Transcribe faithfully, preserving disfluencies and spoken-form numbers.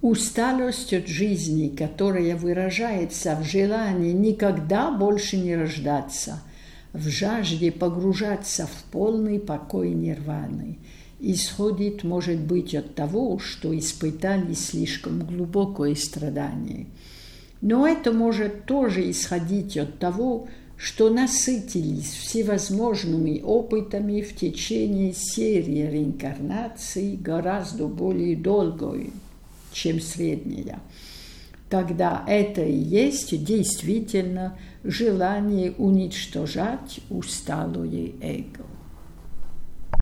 Усталость от жизни, которая выражается в желании никогда больше не рождаться, в жажде погружаться в полный покой нирваны, исходит, может быть, от того, что испытали слишком глубокое страдание. Но это может тоже исходить от того, что насытились всевозможными опытами в течение серии реинкарнаций гораздо более долгой, чем средняя. Тогда это и есть действительно желание уничтожать усталое эго.